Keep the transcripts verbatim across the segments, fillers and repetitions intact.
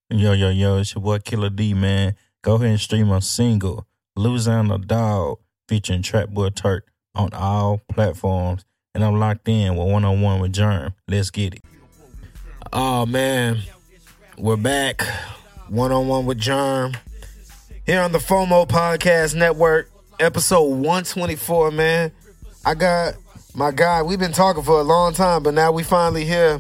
Yo, yo, yo, it's your boy Killer D, man. Go ahead and stream my single, Louisiana Dog, featuring Trap Boy Turk on all platforms. And I'm locked in with One on One with Germ. Let's get it. Oh, man. We're back. One on One with Germ. Here on the FOMO Podcast Network, episode one twenty-four, man. I got my guy. We've been talking for a long time, but now we finally here.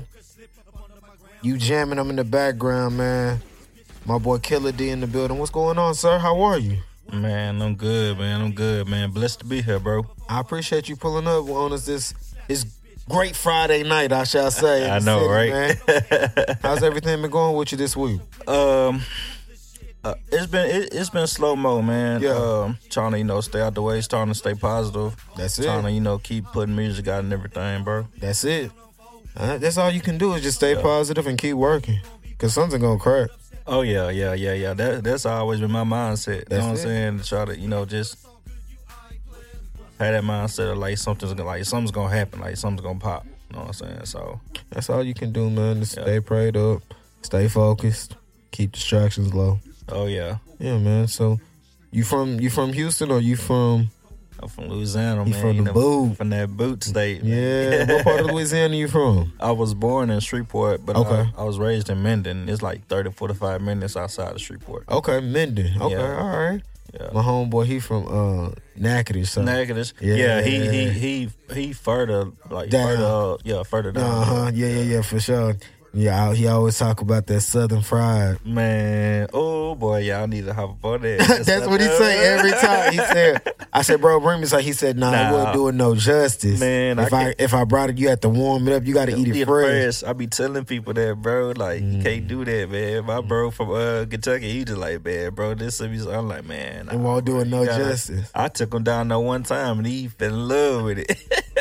You jamming them in the background, man. My boy Killer D in the building. What's going on, sir? How are you? Man, I'm good, man. I'm good, man. Blessed to be here, bro. I appreciate you pulling up on us this this great Friday night, I shall say. I know, city, right? Man. How's everything been going with you this week? Um, uh, it's been it, it's been slow mo, man. Yeah. Um, trying to you know stay out the way, starting to stay positive. That's it. Trying to you know keep putting music out and everything, bro. That's it. Uh, that's all you can do is just stay Yeah. positive and keep working, cause something gonna crack. Oh yeah, yeah, yeah, yeah. That that's always been my mindset. That's you know what I'm it. saying? To try to, you know, just have that mindset of like something's gonna like something's gonna happen, like something's gonna pop. You know what I'm saying? So That's all you can do, man. Just Yeah. stay prayed up, stay focused, keep distractions low. oh yeah. Yeah, man. So you from you from Houston or you from I'm from Louisiana, You man. from you the know, boot. From that boot state. man. yeah? What part of Louisiana you from? I was born in Shreveport, but Okay. I, I was raised in Mendon. It's like thirty, forty-five minutes outside of Shreveport. Okay, Mendon. Okay, Yeah. all right. Yeah. My homeboy, he from uh Natchitoches. So. Natchitoches. Yeah. Yeah, he he he he further like Down. further uh, yeah, further down. Uh huh. Yeah, yeah, yeah, for sure. Yeah, I- he always talk about that Southern fried. Man, oh boy, y'all need to hop up on that. That's what he say every time. He said, "I said, bro, bring me." So he said, "Nah, it Nah. wouldn't do it no justice. Man, if I I, can't- if I brought it, you have to warm it up. You got to eat it fresh." I be telling people that, bro. Like, you can't do that, man. My bro from uh, Kentucky, he just like, man, bro, this is. I'm like, man, It won't do it no you gotta- justice. I took him down there one time, and he fell in love with it.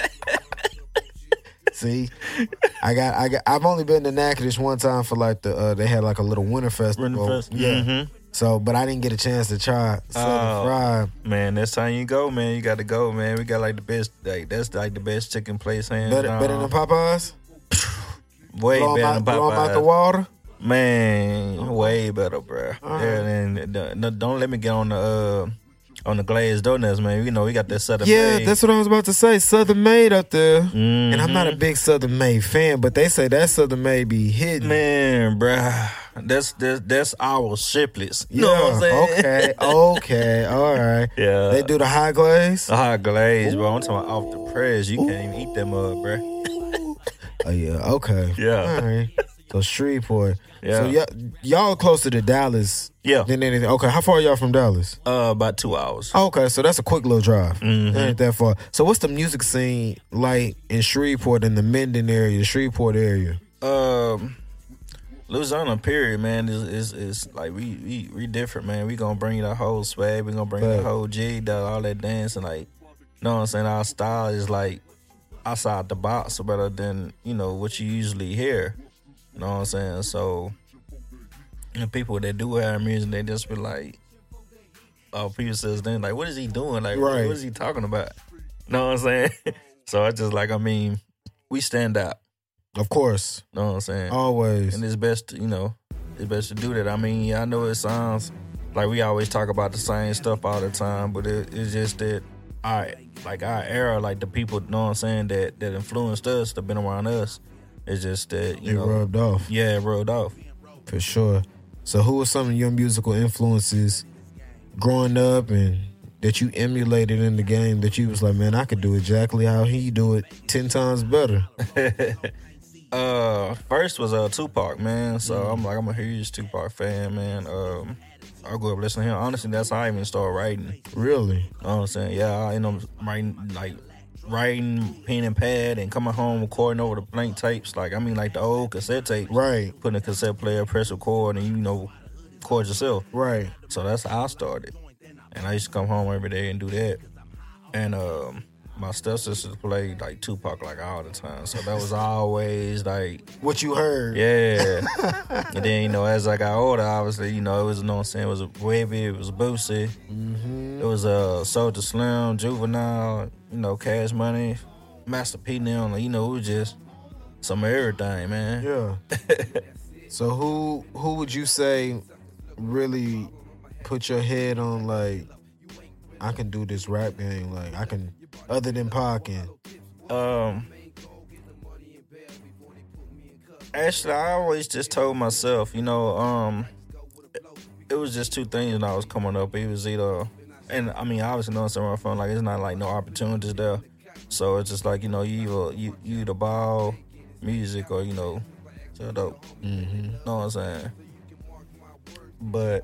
See, I got, I got. I've only been to Natchitoches one time for like the. Uh, they had like a little winter festival. Winterfest. Yeah. Mhm. So, but I didn't get a chance to try Southern Oh. fried. Man, next time you go, man, you got to go, man. We got like the best, like that's like the best chicken place hands Better, down. better than Popeyes. Way blow 'em better out, than blow 'em out the Popeyes. water. Man, way better, bro. All Yeah, and uh, no, don't let me get on the uh, on the glazed donuts, man. You know we got that Southern Yeah, made. that's what I was about to say. Southern Made up there. Mhm. And I'm not a big Southern Made fan, but they say that Southern Made be hidden. Man, bruh. That's that's that's our shiplets. You Yeah, know what I'm saying? okay, okay, all right. Yeah. They do the high glaze? The hot glaze, bro. I'm talking about off the press. You can't even eat them up, bruh. Oh, yeah, okay. Yeah. All right. So Shreveport. Yeah. So y'all, y'all closer to Dallas Yeah. than anything. Okay, how far are y'all from Dallas? Uh, about two hours. Oh, okay, so that's a quick little drive. Mhm. That ain't that far. So what's the music scene like in Shreveport, in the Mendon area, the Shreveport area? Um, Louisiana, period, man, is is, is like we, we we different, man. We gonna bring the whole swag. We gonna bring Fact. the whole jig, the, all that dancing, like, you know what I'm saying? Our style is like outside the box, better than you know what you usually hear. You know what I'm saying? So, the people that do our music, they just be like, oh, people says then like, what is he doing? Like, what- Right. what is he talking about? You know what I'm saying? So I just like, I mean, we stand out. Of course, You know what I'm saying? always. And it's best, to, you know, it's best to do that. I mean, I know it sounds like we always talk about the same stuff all the time, but it, it's just that our, like our era, like the people, you know what I'm saying, that, that influenced us, that been around us, it's just that, you It know. rubbed off. Yeah, it rubbed off. For sure. So who were some of your musical influences growing up and that you emulated in the game that you was like, man, I could do exactly how he do it ten times better? Uh, first was uh Tupac, man. So I'm like, I'm a huge Tupac fan, man. Um, I grew up listening to him. Honestly, that's how I even started writing. Really? You know what I'm saying? Yeah, I, you know, writing like writing pen and pad and coming home recording over the blank tapes. Like I mean, like the old cassette tape. Right, Putting a cassette player, press record, and you know, record yourself. right. So that's how I started. And I used to come home every day and do that. And um, my stepsisters played like Tupac like all the time. So that was always like, What you heard? yeah. And then, you know, as I got older, obviously, you know, it was, you know what I'm saying, it was Webby, it was Boosie, Mm-hmm. it was uh, Soulja Slim, Juvenile, you know, Cash Money, Master P now, you know, it was just some of everything, man. Yeah. So who who would you say really put your head on, like, I can do this rap game, like I can, other than Parkin? Um, actually, I always just told myself, you know, um, it was just two things when I was coming up. It was either, and I mean, obviously, knowing somewhere from, like, it's not like no opportunities there. So it's just like, you know, you either, you, you either ball, music, or, you know, so dope. Mm-hmm. Know what I'm saying? But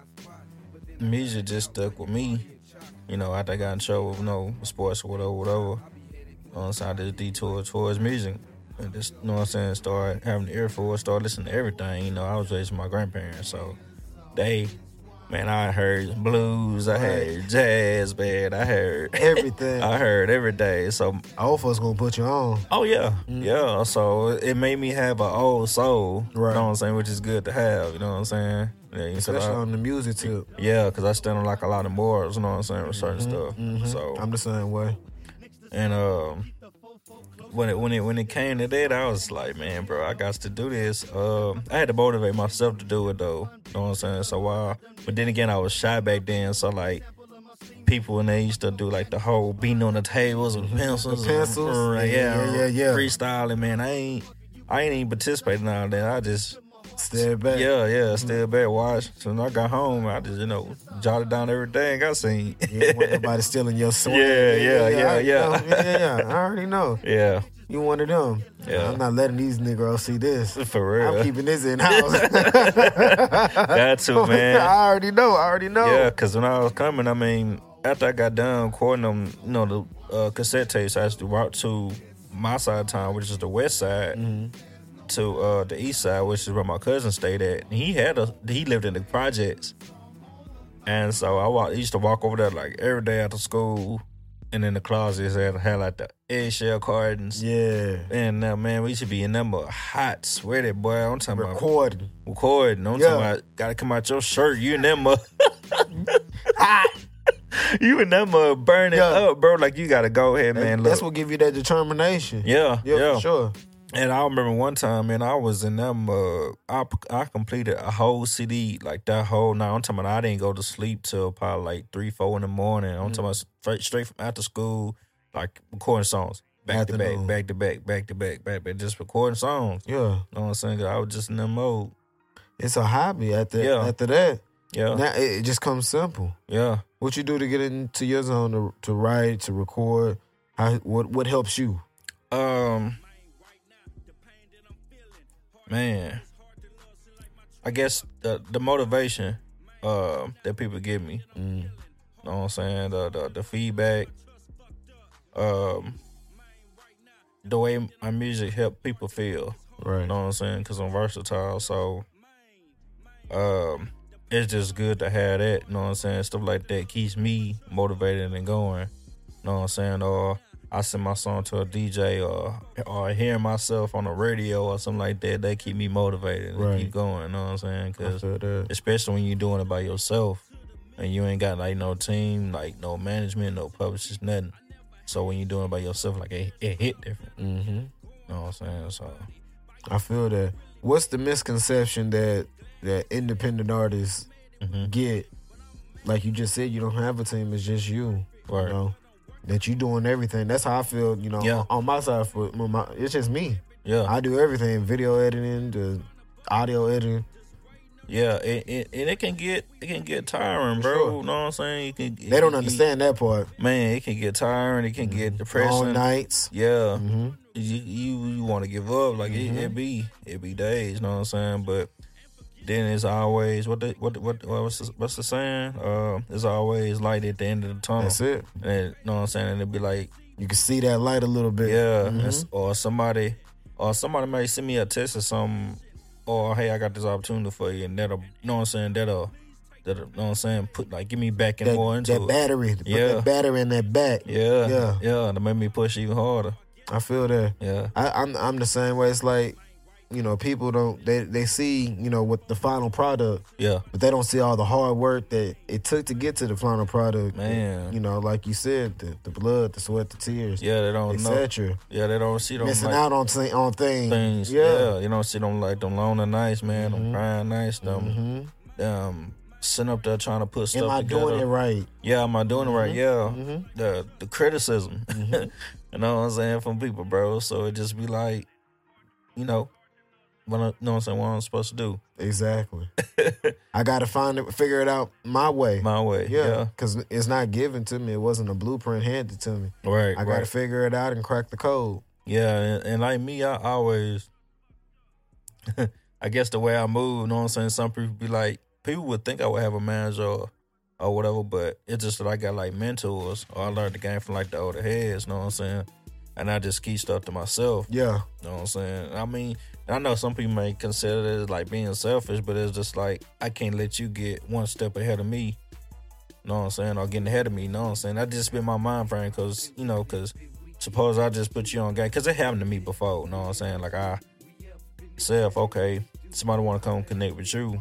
music just stuck with me. You know, after I got in trouble with, you know, sports or whatever, whatever. You know what I'm saying? I just detoured towards music. And just, you know what I'm saying, start having the ear for it, start listening to everything. You know, I was raised with my grandparents, so they, man, I heard blues, I heard jazz, man, I heard everything. I heard every day. So old folks gonna put you on. Oh yeah, mm-hmm. yeah. So it made me have an old soul. Right. You know what I'm saying, which is good to have. You know what I'm saying? Yeah, especially I, on the music too. Yeah, because I stand on like a lot of morals. You know what I'm saying, with certain mm-hmm. stuff. Mm-hmm. So I'm the same way. And um. When it when it when it came to that, I was like, man, bro, I got to do this. Um, I had to motivate myself to do it though. You know what I'm saying? So while, but then again, I was shy back then. So like, people when they used to do like the whole beating on the tables with pencils, the pencils, and, uh, yeah, yeah, yeah, yeah, freestyling, man. I ain't I ain't even participating in all that. I just stayed back. Yeah, yeah, stayed back, watch. So when I got home, I just, you know, jotted down everything I seen. You don't want nobody stealing your swag. Yeah, yeah, yeah, yeah. I, yeah. yeah, yeah, yeah. I already know. Yeah. You one of them. Yeah. I'm not letting these niggas see this. For real. I'm keeping this in-house. Got to, man. I already know. I already know. Yeah, because when I was coming, I mean, after I got done recording them, you know, the uh, cassette tapes, I actually walked to my side of town, which is the west side, mm-hmm. to uh, the east side, which is where my cousin stayed at. And he had a, he lived in the projects. And so I walked, used to walk over there like every day after school. And in the closets, had, had like the eggshell cartons. Yeah. And uh, man, we should be in them hot, sweaty, boy. I'm talking recording. about recording. I'm yeah. talking about gotta come out your shirt. You in them hot. You in them mud burning yeah. up, bro. Like you gotta go ahead, man. That's Look. what give you that determination. Yeah, yeah, yeah. for sure. And I remember one time, man, I was in them. Uh, I I completed a whole C D, like that whole night. I'm talking about I didn't go to sleep till probably like three, four in the morning. I'm mm-hmm. talking about straight, straight from after school, like recording songs, back Afternoon. to back, back to back, back to back, back to back, just recording songs. Yeah, you know what I'm saying? I was just in that mode. It's a hobby. After yeah. after that, yeah, now it, it just comes simple. Yeah. What you do to get into your zone to to write, to record? How what what helps you? Um. Man, I guess the the motivation uh, that people give me, mm. you know what I'm saying, the the, the feedback, um, the way my music help people feel, right? You know what I'm saying, because I'm versatile, so um, it's just good to have that, you know what I'm saying, stuff like that keeps me motivated and going, you know what I'm saying, or I send my song to a D J or or hearing myself on the radio or something like that, they keep me motivated and right. keep going, you know what I'm saying? Cause that. especially when you're doing it by yourself and you ain't got like no team, like no management, no publishers, nothing. So when you're doing it by yourself, like it, it hit different. Mm-hmm. You know what I'm saying? So I feel that. What's the misconception that that independent artists mm-hmm. get? Like you just said, you don't have a team, it's just you. Right. You know? That you doing everything. That's how I feel, you know, yeah. on my side. For my, it's just me. Yeah. I do everything, video editing, the audio editing. Yeah, it, it, and it can get it can get tiring, bro. Sure. You know what I'm saying? You can, they don't it, understand that part. Man, it can get tiring. It can mm-hmm. get depressing. Long nights. Yeah. Mm-hmm. You you, you want to give up. Like, mm-hmm. it, it be it be days, you know what I'm saying? But then it's always, what the, what what what's the, what's the saying? Uh, it's always light at the end of the tunnel. That's it. And, you know what I'm saying? And it'd be like, you can see that light a little bit. Yeah. Mm-hmm. Or somebody, or somebody may send me a text or something, or hey, I got this opportunity for you, and that'll, you know what I'm saying? That'll, that'll, you know what I'm saying? Put like, give me back and that, more into that it. battery. Put yeah. that battery in that back. Yeah. Yeah. Yeah. That made me push even harder. I feel that. Yeah. I, I'm I'm the same way. It's like, you know, people don't they they see, you know, what the final product, Yeah. but they don't see all the hard work that it took to get to the final product. Man. You know, like you said, the, the blood, the sweat, the tears, Yeah, they don't et know. cetera. Yeah, they don't see them Missing like, out on th- on things. things. Yeah. Yeah. You don't see them like them lonely nights, man. Them crying nights. Them, hmm um, sitting up there trying to put stuff Am I together. doing it right? Yeah, am I doing it right? Yeah. Mhm. The the criticism. You know what I'm saying, from people, bro. So it just be like, you know, what I, you know what I'm saying, what I'm supposed to do. Exactly. I got to find it, figure it out my way. My way. Yeah, Yeah. because it's not given to me. It wasn't a blueprint handed to me. Right. I got to right. figure it out and crack the code. Yeah, and, and like me, I always, I guess the way I move, you know what I'm saying? Some people be like, people would think I would have a manager or, or whatever, but it's just that I got like mentors, or I learned the game from like the older heads, you know what I'm saying? And I just keep stuff to myself, Yeah. you know what I'm saying? I mean, I know some people may consider it as like being selfish, but it's just like, I can't let you get one step ahead of me, you know what I'm saying? Or getting ahead of me, you know what I'm saying? That just been my mind frame, because, you know, because suppose I just put you on game, because it happened to me before, you know what I'm saying? Like, I said, okay, somebody want to come connect with you,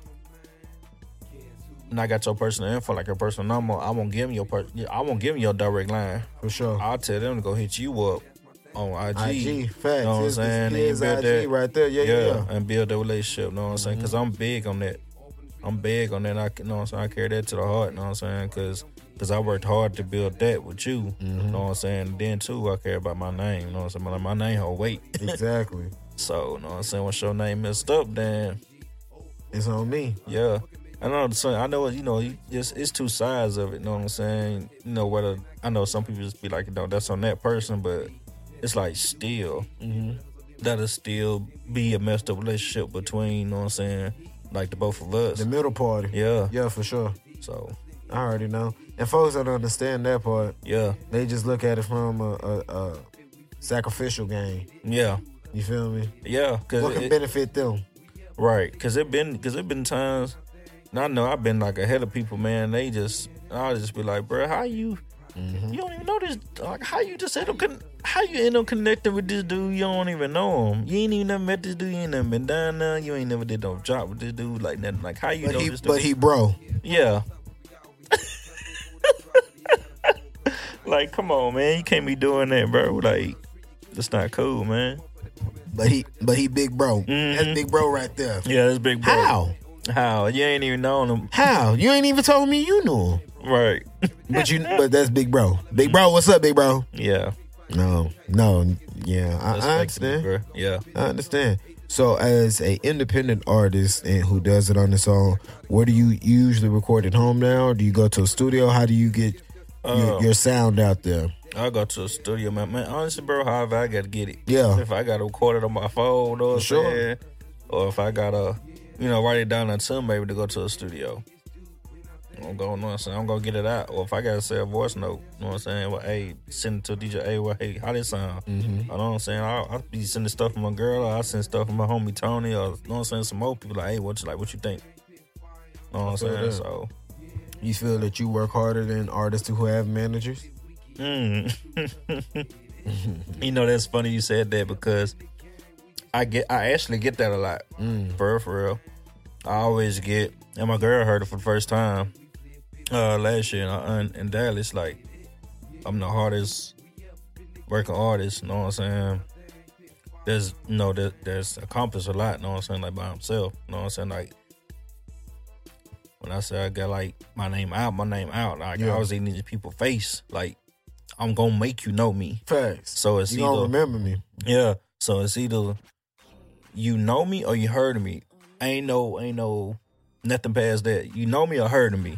and I got your personal info, like your personal number, I won't give them your per- I won't give them your direct line. For sure. I'll tell them to go hit you up on I G. I G, facts. You know what I'm Here's- saying? And here's build I G that- right there. Yeah, yeah, yeah. and build a relationship, you know what I'm saying? Because I'm big on that. I'm big on that. I, you know what I'm saying? I carry that to the heart, you know what I'm saying? Because Cause I worked hard to build that with you, you know what I'm saying? And then, too, I care about my name, you know what I'm saying? My, my name hold weight. Exactly. So, you know what I'm saying? Once your name messed up, then, It's on me. yeah. I know, so I know, you know, it's, it's two sides of it, you know what I'm saying? You know, whether, I know some people just be like, you know, that's on that person, but it's like still, Mm-hmm. that'll still be a messed up relationship between, you know what I'm saying, like the both of us. The middle party. Yeah. Yeah, for sure. So, I already know. And folks don't understand that part. yeah. They just look at it from a, a, a sacrificial game. Yeah. You feel me? Yeah. Cause What can it, benefit them? right. Because it been, cause it been times, and I know I've been like ahead of people, man. They just, I'll just be like, bro, how you, you don't even know this, like, how you just end up, con- how you end up connecting with this dude, you don't even know him. You ain't even never met this dude, you ain't never been down there, you ain't never did no job with this dude, like nothing. Like, how you But know he, this dude? but he bro. Yeah. Like, come on, man. You can't be doing that, bro. Like, that's not cool, man. But he but he big bro. Mhm. That's big bro right there. Yeah, that's big bro. How? How? You ain't even known him. How? You ain't even told me you knew him. Right. But you but that's big bro. Big bro, what's up, big bro? Yeah. No, no, yeah. I, That's I like big understand. bro. Yeah. I understand. So, as a independent artist and who does it on his own, where do you usually record at home now? Or do you go to a studio? How do you get your, Uh, your sound out there? I go to a studio, man. Man, honestly, bro, however I gotta get it. Yeah. If I gotta record it on my phone, you know what I'm sure. saying? Or if I gotta, you know, write it down on tune, maybe to go to a studio. I'm going, you know what I'm saying? I'm gonna get it out. Or if I gotta say a voice note, you know what I'm saying? Well, hey, send it to D J. Hey, well, hey, how this sound? Mm-hmm. You know what I'm saying? I'll, I'll be sending stuff from my girl, or I'll send stuff from my homie Tony, or, you know what I'm saying? Some old people like, hey, what you like? What you think? You know what I'm feel saying? that. So, You feel that you work harder than artists who have managers? mm. You know, that's funny you said that, because I get, I actually get that a lot. Mm. For real, for real. I always get, and my girl heard it for the first time uh, last year in, in Dallas. Like, I'm the hardest working artist, you know what I'm saying? There's, you know, there, there's accomplished a lot, you know what I'm saying, like by himself, you know what I'm saying? Like, when I say I got like my name out, my name out, like Yeah. I was in these people's face, like, I'm gonna make you know me. Facts. So it's You gonna either, remember me. yeah. So it's either you know me or you heard of me. Ain't no, ain't no nothing past that. You know me or heard of me.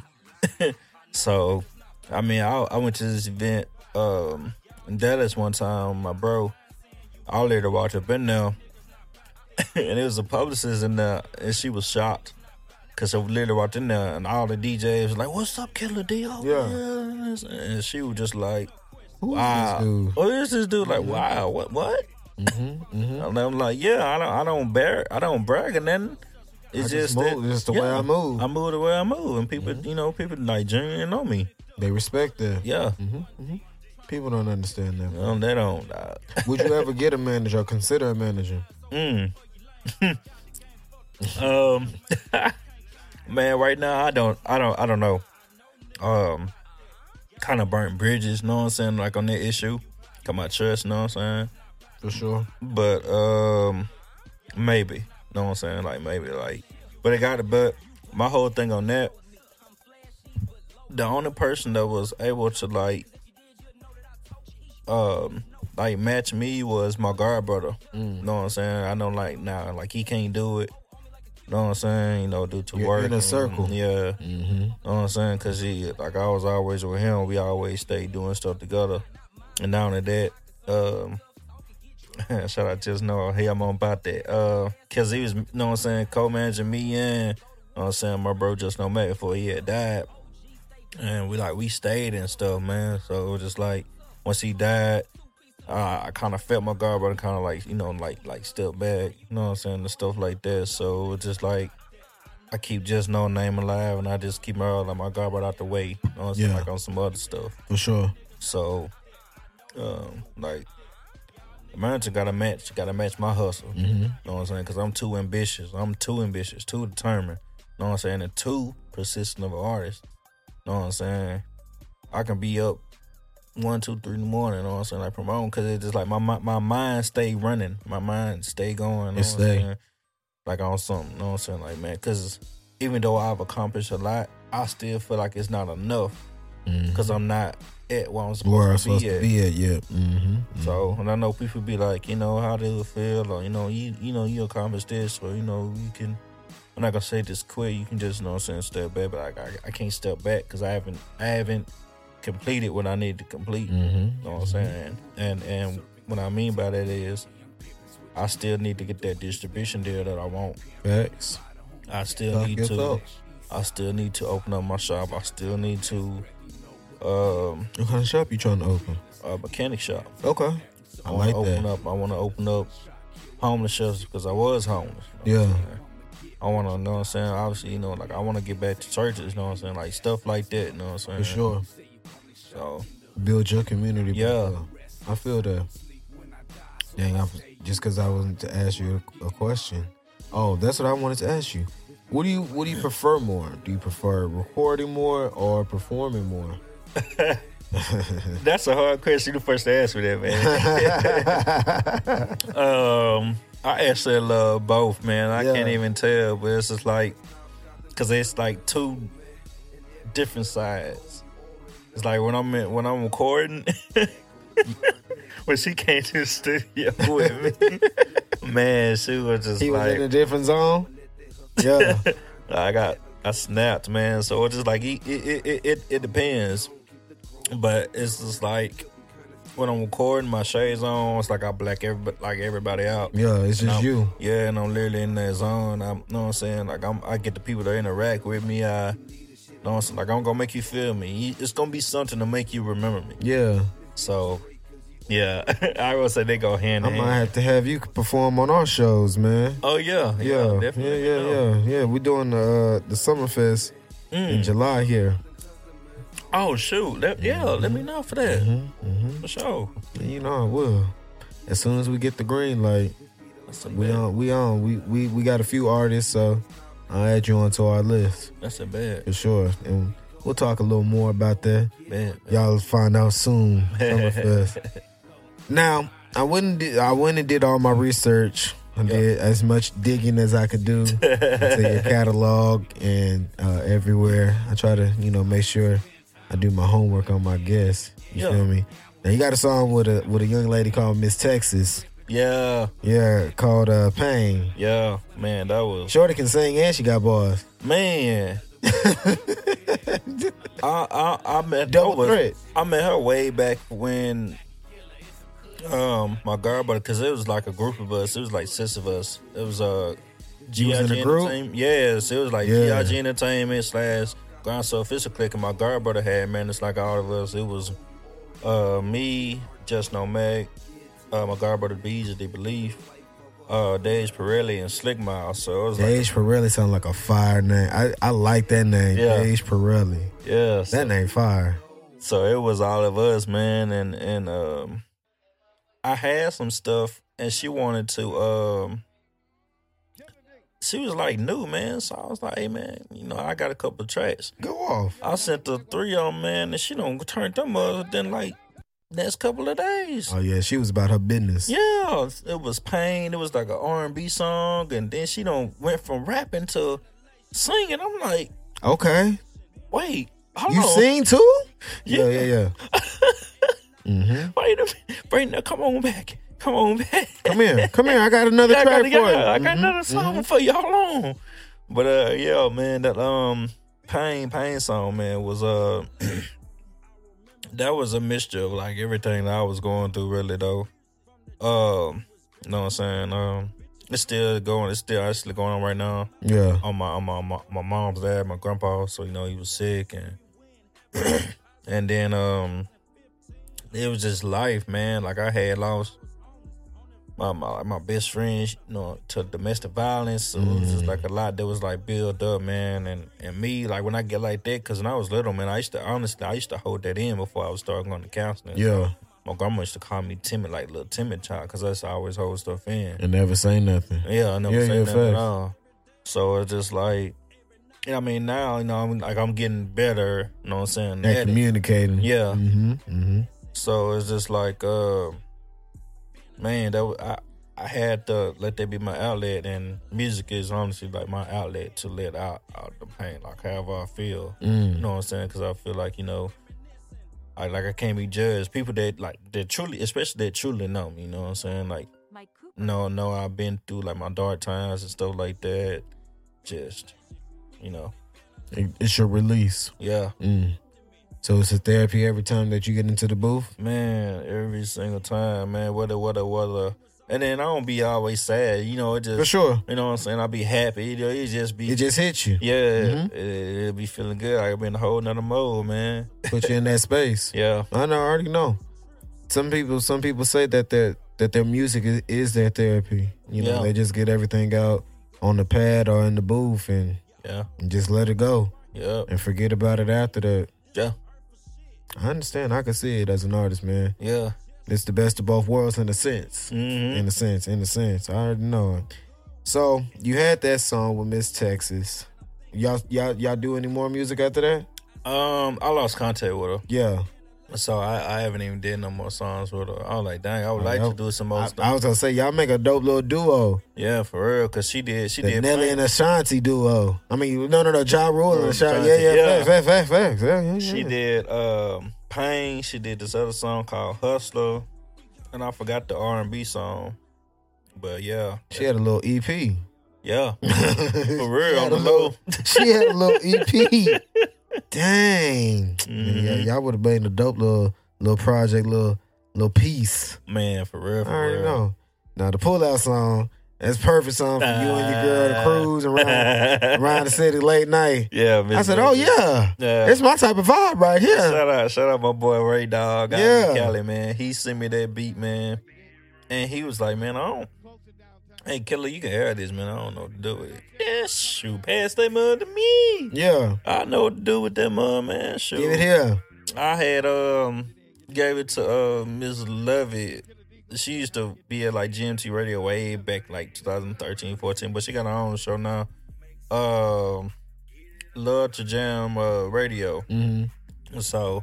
So, I mean, I, I went to this event um, in Dallas one time. My bro, I later walked up in there, and it was a publicist in there, and she was shocked. Cause I literally walked in there, and all the D Js was like, "What's up, Killer D?" Oh, Yeah. And she was just like, Who is "Wow, this dude? who is this dude?" Like, "Wow, what, what?" Mm-hmm, mm-hmm. And I'm like, "Yeah, I don't, I don't brag, I don't brag or nothing. It's I just just, move, that, it's the way I move. I move the way I move, and people, you know, people like genuinely know me. They respect that. Yeah, People don't understand that. um, they don't. Uh, Would you ever get a manager or consider a manager? mm. um, man, right now I don't, I don't, I don't know. Um, kind of burnt bridges, know what I'm saying? Like on that issue, got my trust, know what I'm saying? For sure. But um, maybe, know what I'm saying? Like maybe, like, but it got it. But my whole thing on that, the only person that was able to like, um, like match me was my guard brother. Mm. Know what I'm saying? I know, like now, like he can't do it. Know what I'm saying? You know, due to You're work. in a circle. And, yeah. Mm-hmm. Know what I'm saying? Because he, like, I was always with him. We always stayed doing stuff together. And not only that, um, shout out Just Know, hey, I'm on about that. Uh, Because he was, you know what I'm saying, co-managing me and, know what I'm saying, my bro Just Know Matt before he had died. And we, like, we stayed and stuff, man. So it was just like, once he died, uh, I kind of felt my guard brother kind of like, you know, like, like step back, you know what I'm saying, and stuff like that. So it's just like, I keep Just Know name alive, and I just keep my, like, my guard brother out the way, you know what I'm saying, Yeah. like on some other stuff. For sure. So, um, like, the manager got to match, got to match my hustle. Mm-hmm. You know what I'm saying? Because I'm too ambitious. I'm too ambitious, too determined. You know what I'm saying? And too persistent of an artist. You know what I'm saying? I can be up one, two, three in the morning. You know what I'm saying? Like promoting, because it's just like my, my my mind stay running. My mind stay going. You know It what I'm stay. saying? Like on something. You know what I'm saying? Like, man, because even though I've accomplished a lot, I still feel like it's not enough. Because I'm not at where I'm supposed Where I'm to be supposed at. to be at, yeah. Mm-hmm. So, and I know people be like, you know, how do it feel? Or, you know, you you know, you accomplished this, or, you know, you can, I'm not going to say just quit. You can just, you know what I'm saying, step back. But I, I, I can't step back because I haven't, I haven't completed what I need to complete. Mm-hmm. You know what I'm saying? And, and what I mean by that is, I still need to get that distribution deal that I want. Facts. I still Talk need your to, talk. I still need to open up my shop. I still need to, um, What kind of shop you trying to open? a mechanic shop. Okay. I, I want like to open that. up. I want to open up homeless shelters because I was homeless. You know Yeah. what I'm saying? I want to, you know what I'm saying? Obviously, you know, like I want to get back to churches, you know what I'm saying? Like stuff like that, you know what I'm saying? For sure. So, Build your community. Yeah. bro. I feel that. Dang, I, just because I wasn't to ask you a, a question. Oh, that's what I wanted to ask you. What do you What do you prefer more? Do you prefer recording more or performing more? that's a hard question. You the first to ask me that, man. um, I actually love both, man. I Yeah. can't even tell, but it's just like, because it's like two different sides. It's like when I'm in, when I'm recording, when she came to the studio with me, man, she was just He was like, in a different zone. Yeah. I got, I snapped, man. So it's just like, it, it, it, it, it depends. But it's just like, when I'm recording, my shades on, it's like I black everybody, like everybody out. Yeah, it's And just I'm- you. Yeah, and I'm literally in that zone. I'm, know what I'm saying? Like, I'm, I get the people that interact with me. I, know what I'm saying? Like, I'm gonna make you feel me. It's gonna be something to make you remember me. Yeah. So, yeah, I would say they go hand I in might hand. have to have you perform on our shows, man. Oh yeah, yeah, Yeah, yeah, definitely. yeah, yeah, yeah. We're doing the uh, the Summerfest in Mm. July here. Oh shoot, let, yeah, let me know for that, Mm-hmm. for sure. Yeah, you know I will. As soon as we get the green light, That's a we bad. on. We on. We we we got a few artists, so I'll add you onto our list That's a bad, for sure, and we'll talk a little more about that. bad. Y'all will find out soon. Summerfest. Now, I went and did, I went and did all my research. I Yeah. did as much digging as I could do into your catalog and uh, everywhere. I try to, you know, make sure I do my homework on my guests. You Yeah. feel me? Now you got a song with a with a young lady called Miss Texas. Yeah, Yeah, called uh, Pain. yeah, man, that was Shorty can sing and she got bars. man. I I I met Double I was- threat. I met her way back when um my girl, but because it was like a group of us, it was like six of us. It was uh You was in G I G a group? Entertainment. Yes, it was like Yeah. G I G Entertainment slash Ground So Official Click, and my girl brother had, man. It's like all of us. It was uh me, Just Know Meg, uh, my girl brother Bees, they believe, uh Dej Pirelli and Slick Miles. So it was like Dej Pirelli sound like a fire name. I, I like that name, Yeah. Dej Pirelli. yeah, so, That name fire. so it was all of us, man, and and um I had some stuff, and she wanted to um she was like new, man. So I was like, hey, man, you know, I got a couple of tracks. Go off. I sent her three of them, man, and she don't turn them up within like next couple of days. Oh yeah, she was about her business. Yeah, it was Pain. It was like an R and B song, and then she don't went from rapping to singing. I'm like, okay, wait, hold you on. sing too? Yeah, yeah, yeah. yeah. mm-hmm. Wait a minute, Brandon, come on back, come on back. Come here, come here. I got another yeah, track I got, for you. Yeah, I got mm-hmm. another song mm-hmm. for you. Hold on. But uh, yeah, man, that um Pain Pain song, man, was uh. that was a mixture of like everything that I was going through, really though. Um, you know what I'm saying? Um, it's still going. It's still actually going on right now. Yeah. On my on my my, my mom's dad, my grandpa. So you know he was sick, and and then um, it was just life, man. Like I had lost my my my best friend, you know, to domestic violence. So mm. it was just like a lot that was like built up, man. And and me, like when I get like that, because when I was little, man, I used to honestly I used to hold that in before I was starting going to counseling. Yeah. So my grandma used to call me timid, like little timid child, because that's how I always hold stuff in. And never say nothing. Yeah, I never yeah, say yeah, nothing at all. So it's just like, you know, I mean, now, you know, I'm like I'm getting better, you know what I'm saying? At communicating. Yeah. Mm-hmm. Mm-hmm. So it's just like, uh, man, that was, I I had to let that be my outlet, and music is honestly like my outlet to let out, out the pain, like however I feel. Mm. You know what I'm saying? Because I feel like, you know, I like I can't be judged. People that like that truly, especially that truly know me. You know what I'm saying? Like, no, no, I've been through like my dark times and stuff like that. Just, you know, it's your release. Yeah. Mm. So it's a therapy every time that you get into the booth? Man, every single time, man. Whether, whether, whether. And then I don't be always sad, you know. It just for sure. You know what I'm saying? I be happy. You know, it just be. It just hits you. Yeah, mm-hmm. it, it be feeling good. I be in a whole nother mode, man. Put you in that space. Yeah, I know. I already know. Some people, some people say that their that their music is, is their therapy. You know, yeah. They just get everything out on the pad or in the booth and yeah, and just let it go. Yeah, and forget about it after that. Yeah, I understand. I can see it as an artist, man. Yeah. It's the best of both worlds in a sense. Mm-hmm. In a sense, in a sense. I already know it. So you had that song with Miss Texas. Y'all, y'all, y'all do any more music after that? Um, I lost contact with her. Yeah. So I, I haven't even did no more songs with her. I was like, dang, I would like I, to do some more I, stuff. I was gonna say y'all make a dope little duo. Yeah, for real, cause she did, she the did. Nelly play. and Ashanti duo. I mean, no, no, no, Ja Rule and Ashanti. Yeah, yeah, yeah. Facts, facts, facts. Yeah, yeah, yeah. She did um, Pain. She did this other song called Hustler. And I forgot the R and B song, but yeah, she had a little E P. Yeah, for real, on the low. She had a little E P. Dang, mm-hmm. Yeah, y'all would have made a dope little little project, little little piece. Man, for real, for I already real. know. Now the pull out song. That's perfect song for uh, you and your girl to cruise around around the city late night. Yeah, I said, oh yeah, yeah, it's my type of vibe right here. Shout out, shout out my boy Ray Dog, out yeah, in Cali, man. He sent me that beat, man, and he was like, man, I don't. Hey, Killer, you can hear this, man. I don't know what to do with it. Yeah, shoot, pass that mud to me. Yeah, I know what to do with that mud, man. Shoot, give it here. I had um gave it to uh Miss Lovett. She used to be at like G M T Radio way back like twenty thirteen, fourteen, but she got her own show now. Um, Love to Jam uh, Radio. Mm-hmm. So,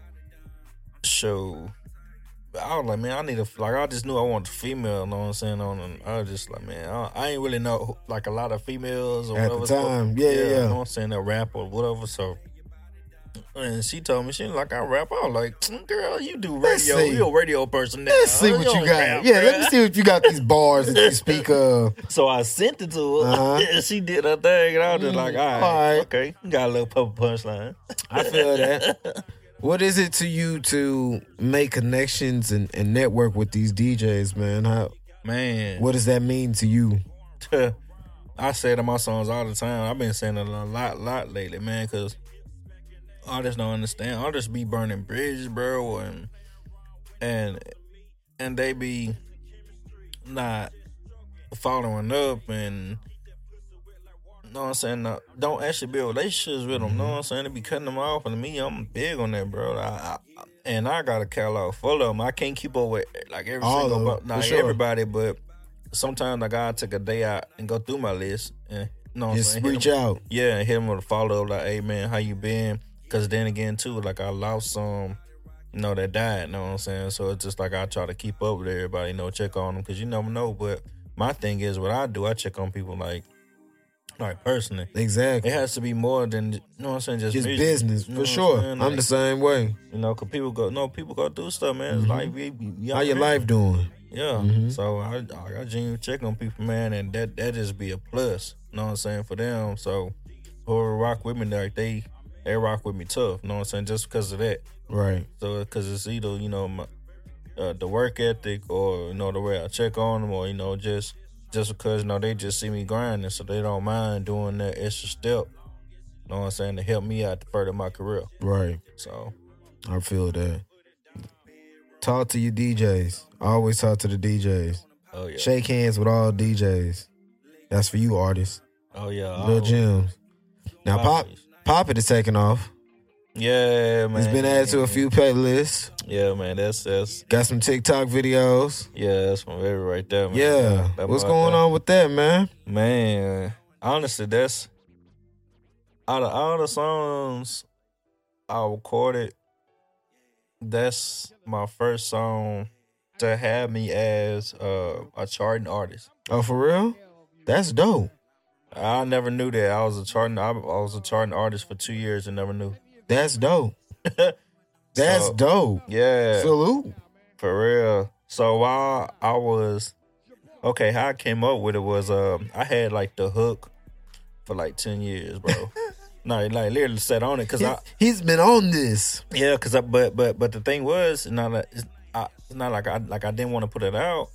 show. I was like, man, I need a like. I just knew I wanted a female. You know what I'm saying? On, and I was just like, man, I, I ain't really know like a lot of females or at whatever. the time. Yeah, yeah, yeah. You know what I'm saying? That rap or whatever. So. And she told me, she was like, I rap. I was like, girl, you do radio. You're a radio person now. Let's see what you, you got. Rap, yeah, bro. Let me see what you got these bars that you speak of. So I sent it to her. Uh-huh. And she did her thing. And I was just like, all right, all right. Okay. Got a little purple punchline. I feel that. What is it to you to make connections and, and network with these D Js, man? How, man. What does that mean to you? I say it in my songs all the time. I've been saying it a lot, lot lately, man, because artists don't understand. Artists be burning bridges, bro, and and and they be not following up, and you know what I'm saying, uh, don't actually build relationships with them. You know what I'm saying? They be cutting them off, and me, I'm big on that, bro. I, I, and I got a catalog full of them. I can't keep up with like every All single, of them, not sure. everybody, but sometimes I gotta take a day out and go through my list and know what I'm Just saying? Hit reach him- out. Yeah, and hit him with a follow up like, hey man, how you been? Because then again too, like I lost some, you know, that died. You know what I'm saying? So it's just like I try to keep up with everybody, you know, check on them because you never know. But my thing is, what I do, I check on people like, like personally. Exactly. It has to be more than, you know what I'm saying, just, Just music. business, You know for what I'm sure. saying? I'm Like, the same way. You know, cause people go, no, people go through stuff, man. It's Mhm. like, we, we, How your life doing? Yeah. Mhm. So I, I, I genuinely check on people, man, and that that just be a plus. You know what I'm saying, for them. So whoever rock with me, like they they rock with me tough. You know what I'm saying, just because of that. Right. So because it's either, you know, my, uh, the work ethic, or you know, the way I check on them, or you know, just just because, you know, they just see me grinding, so they don't mind doing that extra step. You know what I'm saying, to help me out to further my career. Right. So I feel that. Talk to your D Js. Always talk to the D Js. oh yeah, Shake hands with all D Js. That's for you artists. oh yeah, Little always. gems. Now Pop Always. Pop It is taking off. Yeah, man. It's been added to a few playlists. Yeah, man. That's that's Got some TikTok videos. yeah. That's my favorite right there, man. Yeah. That What's boy going there. on with that, man? Man, honestly, that's out of all the songs I recorded, that's my first song to have me as uh, a charting artist. Oh, for real? That's dope. I never knew that I was a charting. I was a charting artist for two years and never knew. That's dope. That's So, dope. Yeah, Salute. for real. So while I was okay, how I came up with it was um I had like the hook for like ten years, bro. No, like literally sat on it because He, I he's been on this. yeah, because I but but but the thing was not like it's, I, it's not like I like I didn't want to put it out.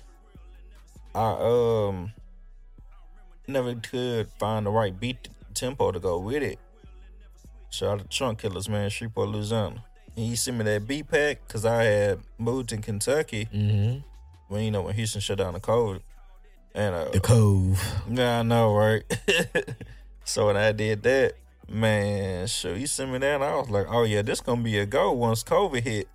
I um never could find the right beat tempo to go with it. Shout out to Trunk Killers, man, Shreveport, Louisiana. And he sent me that beat pack because I had moved in Kentucky Mm-hmm. when you know when Houston shut down the code. And uh, The Cove. yeah, I know, right? So when I did that, man, sure, you sent me that, and I was like, oh yeah, this gonna be a go once COVID hit.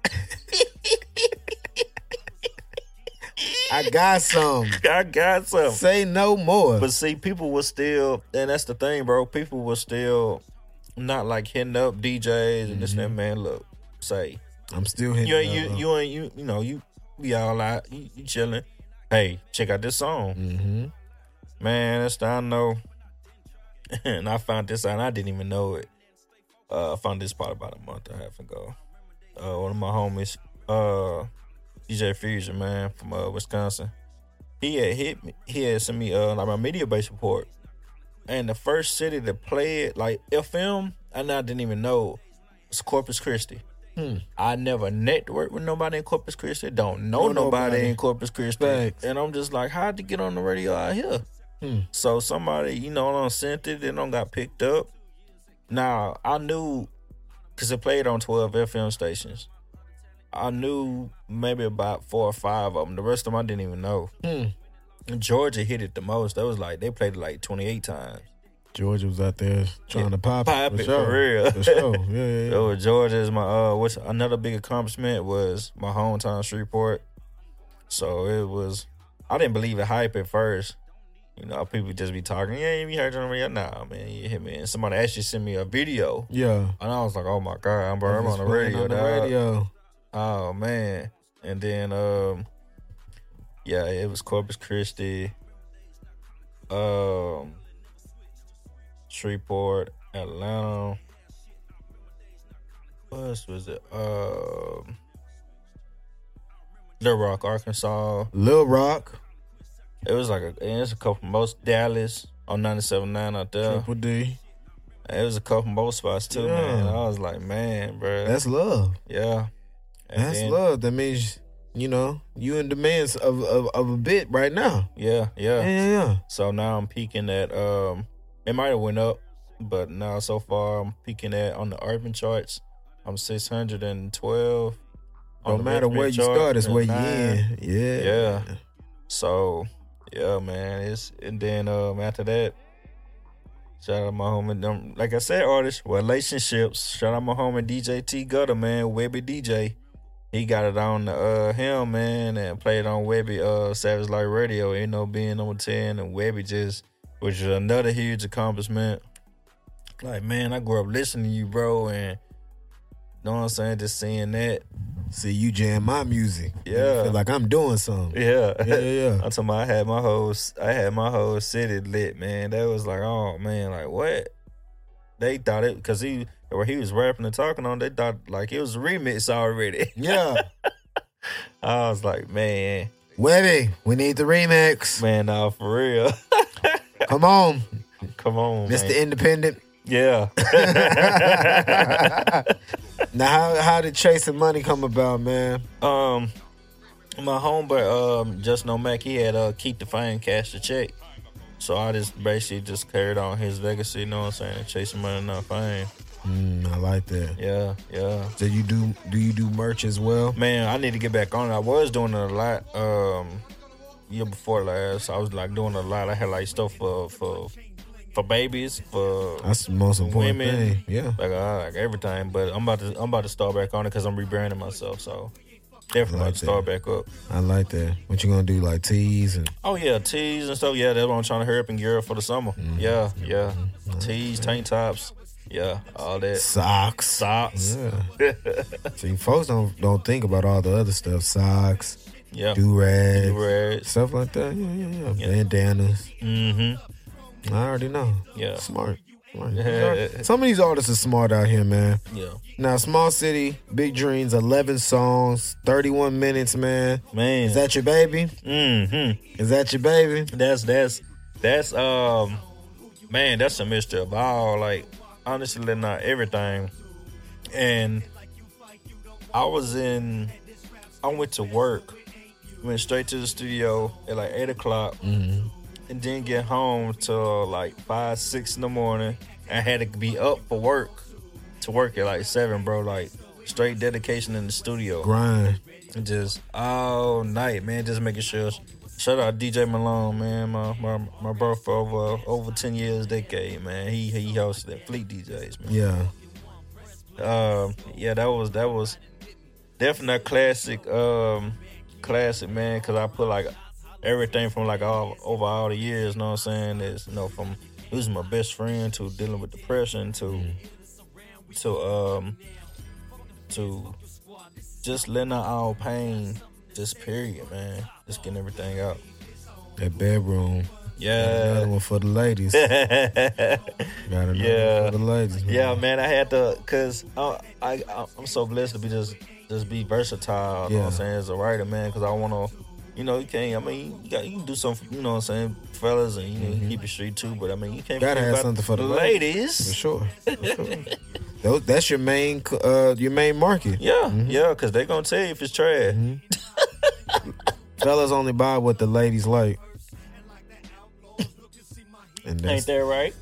I got some. I got some. Say no more. But see, people were still, and that's the thing, bro. People were still not like hitting up D Js and this and that. Man, look, say I'm still hitting you ain't up. you you ain't you you know you be all out, you, you chilling. Hey, check out this song, Mm-hmm. man. That's the I know. And I found this out, and I didn't even know it. Uh, I found this part about a month and a half ago. Uh, one of my homies, uh, D J Fusion, man, from uh, Wisconsin. He had hit me. He had sent me uh, like my media base report, and the first city to play it, like F M, and I didn't even know, was Corpus Christi. Hmm. I never networked with nobody in Corpus Christi. Don't know Know nobody, nobody. in Corpus Christi, Facts. and I'm just like, how'd you get on the radio out here? Hmm. So somebody, you know, on sent it, and on got picked up. Now I knew, cause it played on twelve F M stations. I knew maybe about four or five of them. The rest of them I didn't even know. Hmm. And Georgia hit it the most. That was like they played it like twenty-eight times. Georgia was out there trying Yeah, to pop, pop it. it, sure. for real. For sure. Yeah, yeah, yeah. So Georgia is my uh. What's another big accomplishment was my hometown Shreveport. So it was. I didn't believe the hype at first. You know, people just be talking. Yeah, you heard you on the radio? Nah, man, you hit me. And somebody actually sent me a video, Yeah. and I was like, oh my god, I'm, bro, I'm Just on the playing radio. On the dog. radio. Oh man. And then um yeah, it was Corpus Christi, um Shreveport, Atlanta. What else was it? Um Little Rock, Arkansas. Lil Rock. It was like a it's a couple most Dallas on ninety-seven point nine out there. Triple D. It was a couple more spots too, Yeah. man. I was like, man, bro. That's love. yeah. And That's then- love. That means, you know, you in demands of, of, of a bit right now. Yeah, yeah. Yeah, yeah, yeah. So now I'm peaking at um it might have went up, but now so far I'm peaking at on the urban charts. I'm six hundred twelve. on No the matter Metro where you chart, start, it's where you nine. in. Yeah. Yeah. So yeah, man. It's and then um after that, shout out my homie. Um, like I said, artists, relationships. Shout out my homie D J T Gutter, man, Webby D J. He got it on the uh him, man, and played on Webby uh Savage Light Radio, you know, being number ten, and Webby just which is another huge accomplishment. Like, man, I grew up listening to you, bro, and you know what I'm saying? Just seeing that. See, you jam my music. Yeah. I feel like I'm doing something. Yeah. Yeah, yeah, yeah. I'm talking about I had my whole I had my whole city lit, man. That was like, oh man, like what? They thought it because he where he was rapping and talking on, they thought like it was a remix already. Yeah. I was like, man. Webby, we need the remix. Man, nah, for real. Come on. Come on, Mister man. Independent. Yeah. Now, how how did Chasing Money come about, man? Um, my homeboy, um, Just No Mac, he had uh, Keep the Fame, Cash the Check. So I just basically just carried on his legacy, you know what I'm saying? Chasing Money, not fame. Mm, I like that. Yeah, yeah. So you do do you do merch as well? Man, I need to get back on it. I was doing it a lot. Um, year before last, I was like doing a lot. I had like stuff for for for babies, for That's the most important women, thing. Yeah, like uh, like everything. But I'm about to I'm about to start back on it because I'm rebranding myself. So definitely like about to start that. back up. I like that. What you gonna do? Like tees and Oh yeah, tees and stuff. Yeah, that's what I'm trying to hurry up and gear up for the summer. Mm-hmm. Yeah, yeah. Tees, tank tops. Yeah, all that. socks. Socks. Yeah. See, folks don't don't think about all the other stuff. Socks, Yeah. do rags, Do-rags. stuff like that. Yeah, yeah, yeah. Yeah. Bandanas. Mm-hmm. I already know. Yeah. Smart. Smart. Some of these artists are smart out here, man. Yeah. Now, Small City, Big Dreams, eleven songs, thirty-one minutes, man. Man. Is that your baby? Mm-hmm. Is that your baby? That's that's that's um man, that's a mixture of all, like honestly not everything. And I was in I went to work, went straight to the studio at like eight o'clock Mm-hmm. and didn't get home till like five, six in the morning. I had to be up for work to work at like seven, bro. Like straight dedication in the studio. Grind. And just all night, man, just making sure. Shout out D J Malone, man, my my, my bro for over over ten years, decade, man. He he hosted at Fleet D Js, man. Yeah. Um, yeah, that was that was definitely a classic, um, classic, man. Cause I put like everything from like all over all the years, you know what I'm saying? Is you know from losing my best friend to dealing with depression to mm. to um to just letting out all pain, just period, man. Just getting everything out. That bedroom. Yeah. Got another one for the ladies. Got another Yeah. one for the ladies. Man. Yeah, man, I had to, cause I, I, I'm so blessed to be just, just be versatile. You know what I'm Yeah. saying, as a writer, man, cause I wanna, you know, you can't. I mean, you got, you can do something, you know what I'm saying, fellas, and you know, Mm-hmm. you keep it street too. But I mean, you can't Gotta forget have about something for the ladies. For sure. For sure. Those, that's your main, uh, your main market. Yeah, Mm-hmm. yeah, cause they gonna tell you if it's trash. Fellas only buy what the ladies like. And Ain't that's, that right?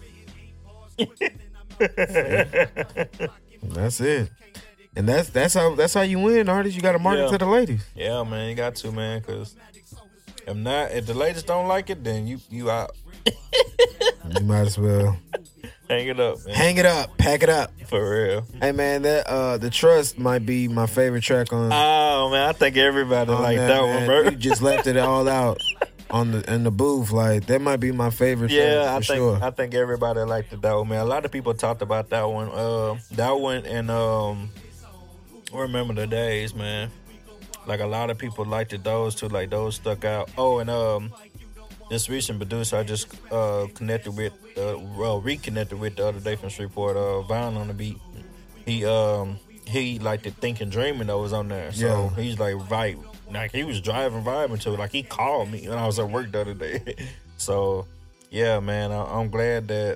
that's it. And that's that's how that's how you win, artists. You got to market Yeah. to the ladies. Yeah, man, you got to, man, cause if not, if the ladies don't like it, then you you out. You might as well Hang it up, man. hang it up, pack it up. For real. Hey man, that uh, the Trust might be my favorite track on. Oh man, I think everybody on like that, one, man. bro. You just left it all out on the in the booth. Like that might be my favorite. Yeah, track I for think sure. I think everybody liked it, that one, man. A lot of people talked about that one. Uh, that one and um, I remember the days, man. Like a lot of people liked it. Those two, like those stuck out. Oh, and um, this recent producer I just uh connected with, uh, well, reconnected with the other day from Shreveport, uh, Vine on the beat. He um he liked it, Thinking Dreaming that was on there. So Yeah. he's like vibe, like he was driving vibing to it. Like he called me when I was at work the other day. So yeah, man, I, I'm glad that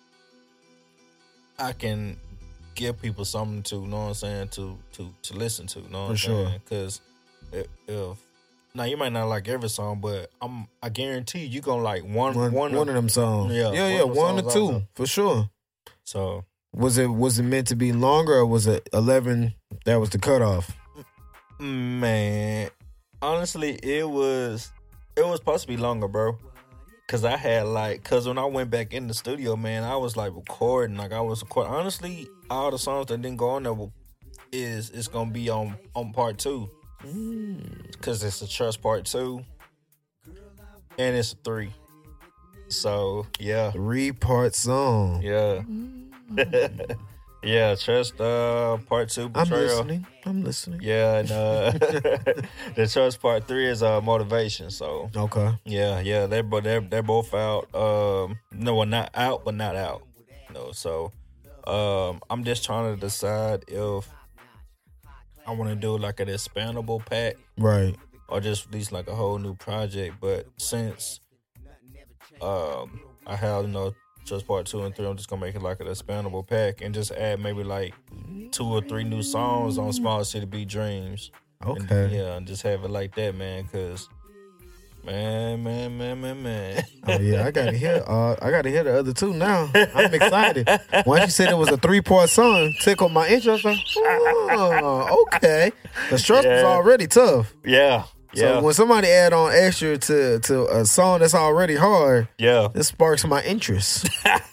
I can give people something to, you know what I'm saying, to to to listen to, you know what For I'm sure. saying? Because if, if now you might not like every song, but I'm I guarantee you gonna like one One, one, one of them songs. Yeah, yeah, one yeah, of them one or songs two also. for sure. So Was it was it meant to be longer, or was it eleven? That was the cutoff. man, honestly, it was it was supposed to be longer, bro. Cause I had like, cause when I went back in the studio, man, I was like recording, like I was recording. Honestly, all the songs that didn't go on there will, is it's gonna be on on part two, cause it's a Trust part two, and it's a three. So yeah, three part song. yeah, yeah. Trust uh, part two, I'm betrayal. listening. I'm listening. Yeah, and uh, the trust part three is uh motivation. So Okay. yeah, yeah. They're both they're they're both out. Um, no, well, not out, but not out. You know, so um, I'm just trying to decide if I want to do like an expandable pack, Right. or just release like a whole new project. But since um I have, you know, just part two and three, I'm just gonna make it like an expandable pack and just add maybe like two or three new songs on Small City Beat Dreams. Okay. And, yeah, and just have it like that, man. Cause man, man, man, man, man. Oh yeah, I gotta hear. Uh, I gotta hear the other two now. I'm excited. Once you said it was a three part song, tickled my interest. Like, oh, okay. The stress was Yeah. already tough. Yeah, So yeah, when somebody add on extra to to a song that's already hard, yeah, this sparks my interest.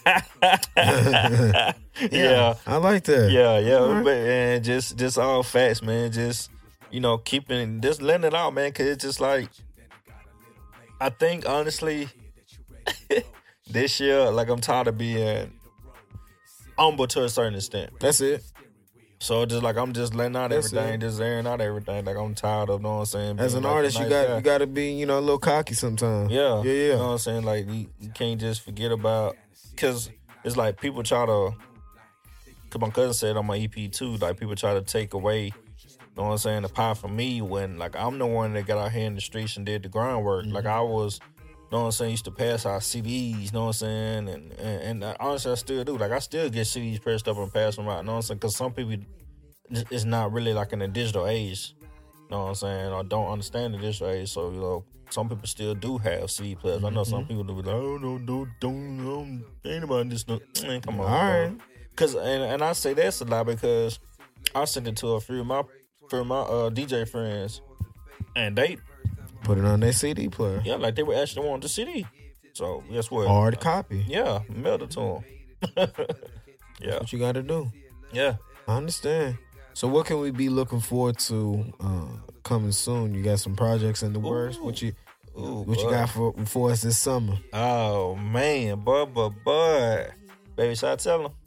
yeah, I like that. yeah, yeah. All right. But and just just all facts, man. Just, you know, keeping just letting it out, man. Cause it's just like, I think honestly, this year, like I'm tired of being humble to a certain extent. That's it. So just like I'm just letting out That's everything, it. just airing out everything. Like I'm tired of, know what I'm saying? As being an like a artist, you nice got guy. you got to be, you know, a little cocky sometimes. Yeah, yeah, You yeah. know what I'm saying? Like you, you can't just forget about, because it's like people try to. Cause my cousin said on my E P too, like people try to take away, you know what I'm saying, the pie from me when like I'm the one that got out here in the streets and did the groundwork. Mm-hmm. Like I was, you know what I'm saying, used to pass out C Ds, you know what I'm saying, and and, and honestly I still do. Like I still get C Ds pressed up and pass them out, you know what I'm saying? Because some people, it's not really like in the digital age, you know what I'm saying, or don't understand the digital age. So, you know, some people still do have C D players. I know some people do be like, oh, no, no, don't, don't, ain't about this. No. Man, come on. All right. Cause, and, and I say that's a lot because I sent it to a few of my, few of my uh, D J friends, and they, Put it on their C D player. yeah, like they were actually wanting the C D. So, guess what? Hard copy. Yeah, mailed it to them. Yeah, What you got to do? yeah. I understand. So what can we be looking forward to uh, coming soon? You got some projects in the works. What you Ooh, what you boy. got for for us this summer? Oh man, boy, boy, boy, baby, should I tell him?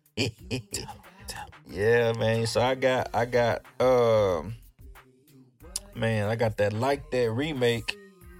Yeah, man. So I got, I got, um, man, I got that Like That remake.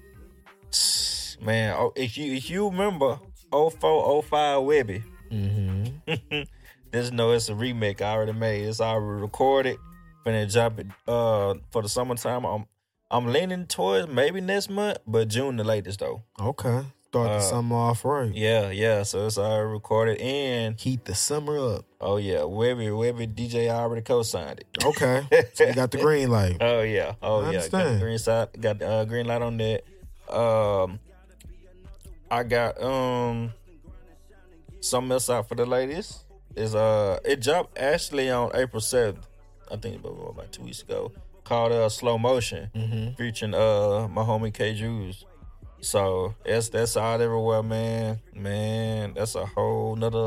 Man, oh, if you if you remember oh four oh five Webby, Mm-hmm. just know it's a remake I already made. It's already recorded. Finna drop it uh for the summertime. I'm I'm leaning towards maybe next month, but June the latest though. Okay. Start the Uh, summer off right. Yeah, yeah. So it's already recorded, and Heat the summer up. oh yeah, Webby Webby D J already co-signed it. Okay. So you got the green light. Oh yeah, oh I yeah. Got the understand. green side, got the uh, green light on that. Um, I got um something else out for the ladies. Is uh, it dropped actually on April seventh. I think about, about two weeks ago. Called uh, Slow Motion, Mm-hmm. featuring uh my homie K Drews. So that's that's out everywhere, man. Man, that's a whole nother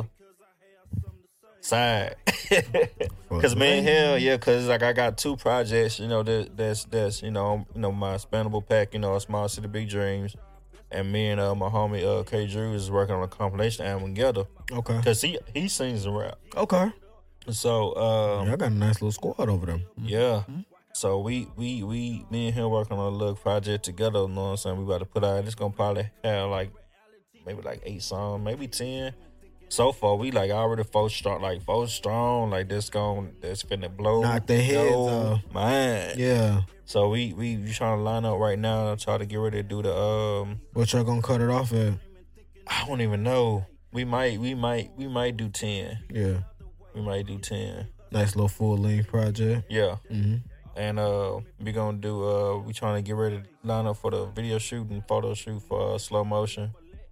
side. Cause man, hell yeah, cause like I got two projects, you know, that that's that's you know, you know, my expandable pack, you know, a Small City Big Dreams, and me and uh my homie uh K Drews is working on a compilation album together. Okay. Cause he he sings and rap. Okay. So um Yeah, I got a nice little squad over there. yeah. So we, we, we, me and him working on a little project together, you know what I'm saying? We about to put out, it's gonna probably have like, maybe like eight songs, maybe ten. So far, we like already four strong, like four strong, like this going, that's finna blow. Knock their heads your off. mind. Yeah. So we, we, we trying to line up right now and try to get ready to do the, um, What y'all gonna cut it off at? I don't even know. We might, we might, we might do ten. Yeah. We might do ten. Nice little full length project. Yeah. Mm-hmm. And uh, we gonna do. Uh, we trying to get ready to line up for the video shoot and photo shoot for uh, Slow Motion.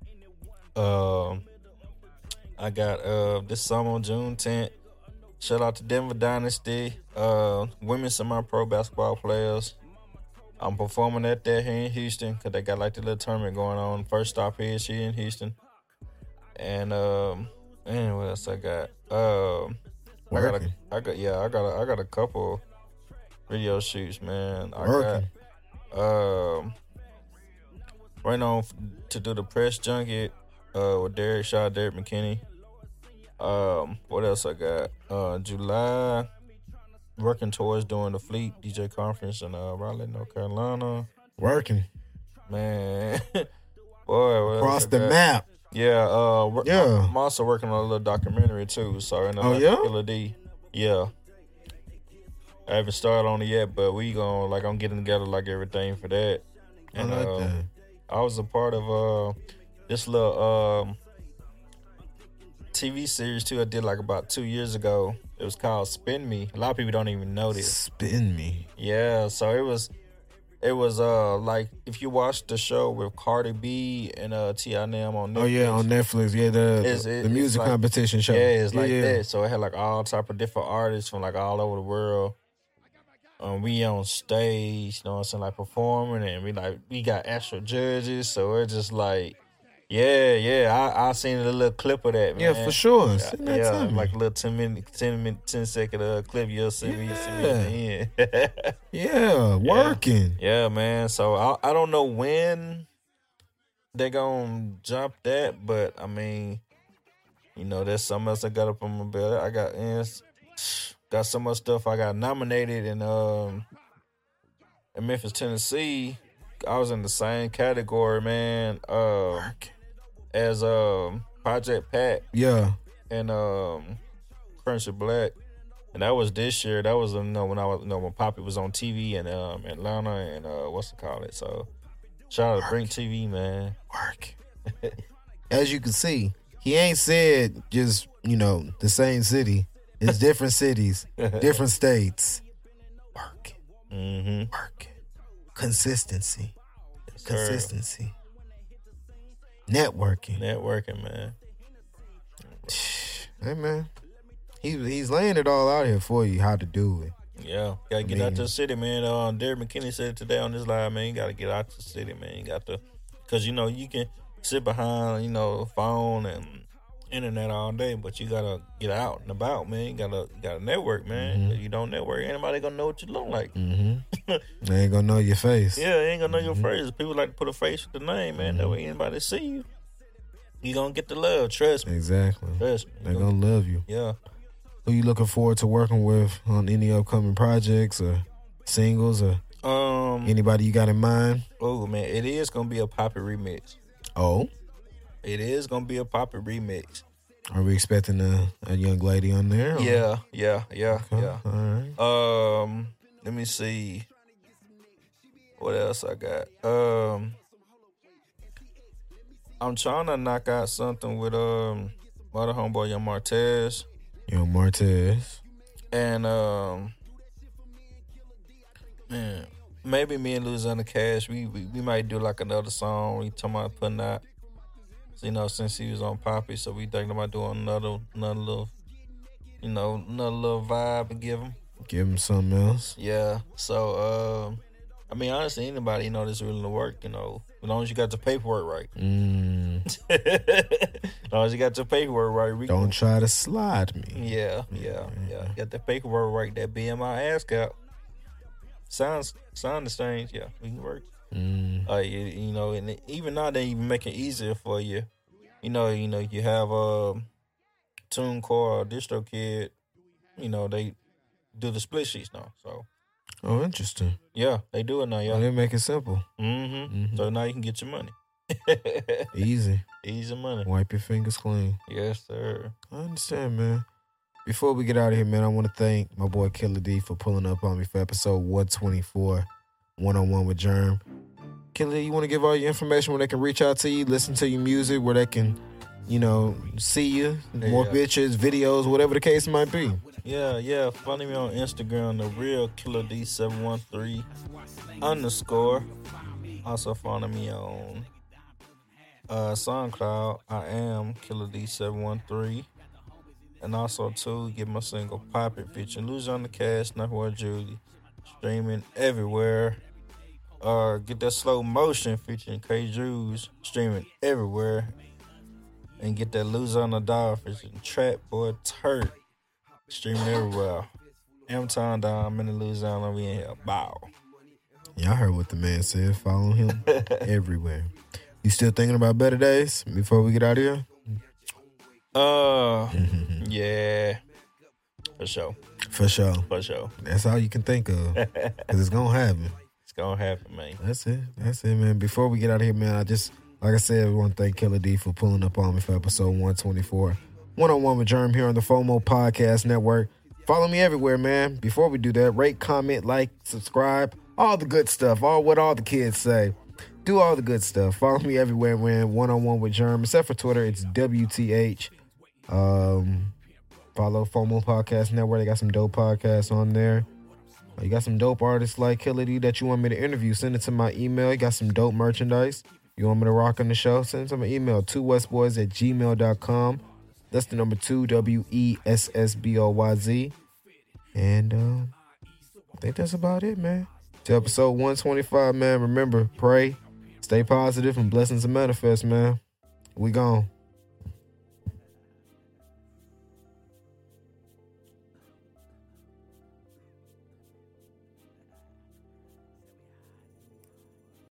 Um, I got uh this summer, June tenth. Shout out to Denver Dynasty, uh, women semi-pro basketball players. I'm performing at that here in Houston because they got like the little tournament going on. First stop here is here in Houston. And um, and what else I got? Um, I got Working. a, I got yeah, I got a, I got a couple video shoots, man. I Working. got um right on f- to do the press junket uh, with Derek Shaw, Derek McKinney. Um, what else I got? Uh, July, working towards doing the Fleet D J conference in uh, Raleigh, North Carolina. Working, man. Boy, what across else I the got? map. Yeah, uh, wor- Yeah. I'm also working on a little documentary too. So, in Oh, yeah? Killer D. Yeah. I haven't started on it yet, but we gonna like I'm getting together like everything for that. And I like uh, that. I was a part of uh this little um T V series too. I did like about two years ago. It was called Spin Me. A lot of people don't even know this. Spin Me. Yeah, so it was it was uh like if you watch the show with Cardi B and uh T I on Netflix. Oh yeah, on Netflix. Yeah, the It's- the, it- the music it's like- competition show. Yeah, it's like yeah. that. So it had like all type of different artists from like all over the world. Um, we on stage, you know what I'm saying, like performing, and we like we got actual judges, so we're just like, yeah, yeah. I I seen a little clip of that, man. Yeah, for sure. Yeah, Send that yeah, to me. like a little ten minute, ten minute, ten second uh, clip. You'll see me, see me at the end. yeah, working. Yeah, man. So I I don't know when they gonna jump that, but I mean, you know, there's something else I got up on my belt. I got ins, got so much stuff. I got nominated in um in Memphis, Tennessee. I was in the same category, man. Um, as um Project Pat Yeah. and um Crunchy Black. And that was this year. That was you know, when I was you know when Poppy was on T V in um Atlanta and uh what's it called it. So shout out to Brink T V, man. Work. As you can see, he ain't said just, you know, the same city. It's different cities, different states. Working. Mm-hmm. Working. Consistency. Sir. Consistency. Networking. Networking, man. Hey man. He, he's laying it all out here for you, how to do it. Yeah, gotta get I out mean- to the city, man. Uh, Derek McKinney said it today on this live, man. You gotta get out to the city, man. You got to, cause you know you can sit behind, you know, phone and internet all day, but you gotta get out and about, man. You gotta, you gotta network, man. Mhm. If you don't network, anybody gonna know what you look like. Mm-hmm. They ain't gonna know your face. Yeah, they ain't gonna know Mhm. your face. People like to put a face with the name, man. That Mhm. way anybody see you, you gonna get the love. Trust me, Exactly. trust me. They're gonna love you. Yeah. Who you looking forward to working with on any upcoming projects or singles or Um. anybody you got in mind? Oh man, it is gonna be a Poppy remix. Oh, It is gonna be a Poppy remix. are we expecting a, a young lady on there? or- Yeah, yeah, yeah, Okay, yeah. All right. Um, let me see. What else I got? Um, I'm trying to knock out something with um my other homeboy Young Martez Young Martez. and um man, maybe me and Louisiana Cash. We, we we might do like another song. We talking about putting out. So, you know, since he was on Poppy, so we thinking about doing another another little, you know, another little vibe and give him. Give him something else. Yeah. So, um, I mean, honestly, anybody, you know, that's willing to work, you know, as long as you got the paperwork right. Mm, As long as you got your paperwork right, we don't try to slide me. Yeah, yeah, yeah. Got the paperwork right, that B M I ask out. Sounds, sounds strange. Yeah, we can work. Mm, Uh, you, you know, and even now they even make it easier for you. You know, you know, you have um, TuneCore or DistroKid. You know, they do the split sheets now. So oh, interesting. yeah, they do it now. Oh, Yeah. they make it simple. Mm-hmm. Mhm. So now you can get your money. Easy. Easy money. Wipe your fingers clean. Yes, sir. I understand, man. Before we get out of here, man, I want to thank my boy Killer D for pulling up on me for episode one twenty-four, one-on-one with Germ. Killer D, you want to give all your information where they can reach out to you, listen to your music, where they can, you know, see you, more Yeah. pictures, videos, whatever the case might be. Yeah, yeah. Follow me on Instagram, the real Killer D seven one three underscore. Also follow me on uh, SoundCloud. I am Killer D seven one three. And also, too, get my single Pop It featuring Louisiana Cash, Nahua Julie, streaming everywhere. Uh, get that Slow Motion featuring K. Drews, streaming everywhere. And get that Louisiana Dog featuring Trap Boy Turk, streaming everywhere. M-Town down, I'm in the Louisiana, we in here. Bow. Y'all heard what the man said. Follow him everywhere. You still thinking about better days before we get out of here? Uh, yeah, for sure. For sure. For sure. That's all you can think of. Because it's going to happen. It's going to happen, man. That's it. That's it, man. Before we get out of here, man, I just, like I said, I want to thank Killer D for pulling up on me for episode one twenty-four. One-on-one with Germ here on the FOMO Podcast Network. Follow me everywhere, man. Before we do that, rate, comment, like, subscribe, all the good stuff, all what all the kids say. Do all the good stuff. Follow me everywhere, man. One-on-one with Germ. Except for Twitter, it's W T H. Um, follow FOMO Podcast Network. They got some dope podcasts on there. You got some dope artists like Killer D that you want me to interview. Send it to my email. You got some dope merchandise. You want me to rock on the show? Send it to my email, two westboys at gmail dot com. That's the number two, W E S S B O Y Z. And uh, I think that's about it, man. To episode one twenty-five, man. Remember, pray, stay positive, and blessings to manifest, man. We gone.